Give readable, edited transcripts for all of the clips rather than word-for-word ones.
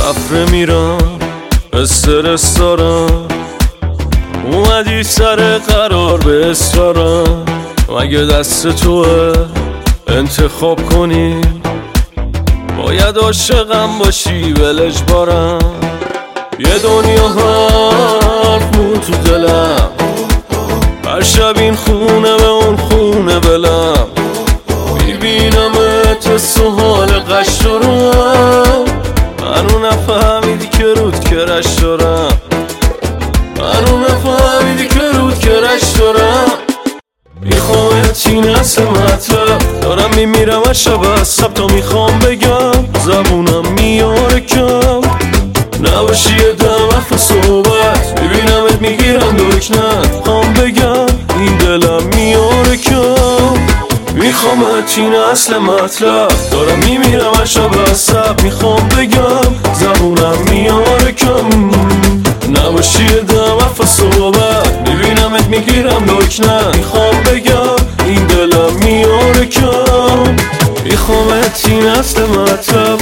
رفره میرم استرس دارم، اومدی سر قرار به اصرارم. مگه دست توه انتخاب کنی؟ باید عاشقم باشی ولج بارم. یه دنیا حرف مون تو دلم، هر شب این خونه به اون خونه بلم. میبینمت سوال قش دارم، منو نفهمیدی که رود کرش دارم. منو نفهمیدی که رود کرش دارم. میخوامت این اصل مطلب، دارم میمیرم از شب از سب تا میخوام بگم، زبونم میاره کم. نباشی دم حرف صحبت، ببینمت میگیرم دکنت. خوام بگم این دلم میاره کم. میخوامت این اصل مطلب، دارم میمیرم از شب از سب. میخوام بگم زبونم میاره کم. نباشی دم حرف صحبت، ببینمت میگیرم دکنت. میخوام بگم این دلم میاره کم. میخوامت این اصل مطلب،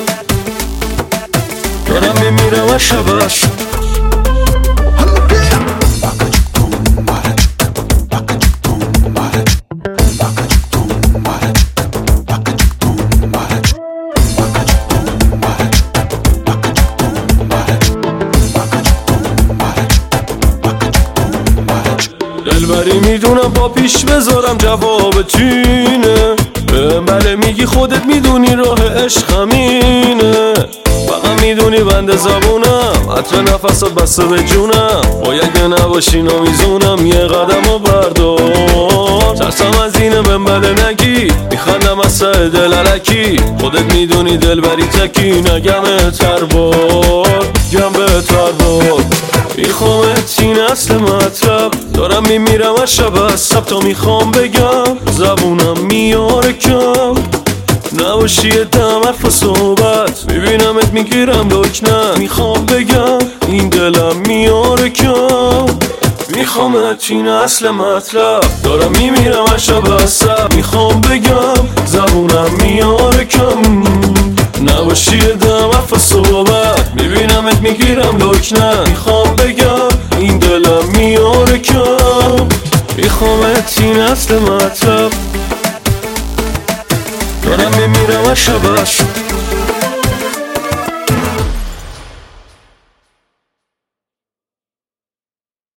دارم میمیرم از شب از سب. دلبری میدونم با پیش بذارم جواب تینه. بله میگی خودت میدونی راه عشق همینه. فقط میدونی بند زبونم، عطر نفسات بسته به جونم. باید که نباشی نمیزونم، یه قدم و بردار. ترسم از اینه بله نگی، میخندم از سر دل علکی. خودت میدونی دلبری تکی، نگم تربار گم به تربار. میخوامت این اصل مطلب، دارم میمیرم از شب از سب تا میخوام بگم، زبونم میاره کم. نباشی دم حرف صحبت، ببینمت میگیرم دکنت. میخوام بگم این دلم میاره کم. میخوامت این اصل مطلب، دارم میمیرم از شب از سب. میخوام بگم زبونم میاره کم. نباشی دم حرف صحبت، ببینمت میگیرم دکنت. میخوام بگم این دلم میاره کم. میخوامت این اصل مطلب، دارم میمیرم از شب از سب.